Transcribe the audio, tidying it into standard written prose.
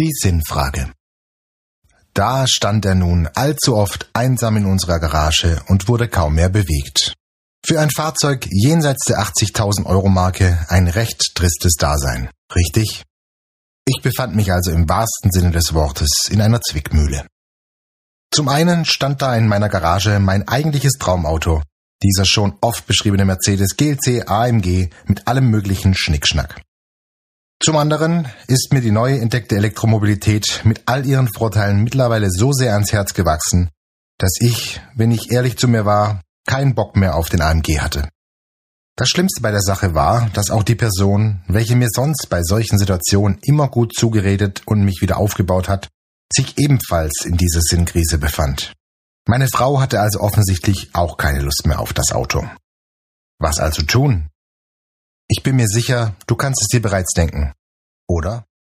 Die Sinnfrage. Da stand er nun allzu oft einsam in unserer Garage und wurde kaum mehr bewegt. Für ein Fahrzeug jenseits der 80.000 Euro Marke ein recht tristes Dasein, richtig? Ich befand mich also im wahrsten Sinne des Wortes in einer Zwickmühle. Zum einen stand da in meiner Garage mein eigentliches Traumauto, dieser schon oft beschriebene Mercedes GLC AMG mit allem möglichen Schnickschnack. Zum anderen ist mir die neu entdeckte Elektromobilität mit all ihren Vorteilen mittlerweile so sehr ans Herz gewachsen, dass ich, wenn ich ehrlich zu mir war, keinen Bock mehr auf den AMG hatte. Das Schlimmste bei der Sache war, dass auch die Person, welche mir sonst bei solchen Situationen immer gut zugeredet und mich wieder aufgebaut hat, sich ebenfalls in dieser Sinnkrise befand. Meine Frau hatte also offensichtlich auch keine Lust mehr auf das Auto. Was also tun? Ich bin mir sicher, du kannst es dir bereits denken, oder?